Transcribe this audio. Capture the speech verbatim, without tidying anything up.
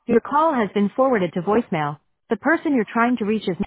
Your call has been forwarded to voicemail. The person you're trying to reach is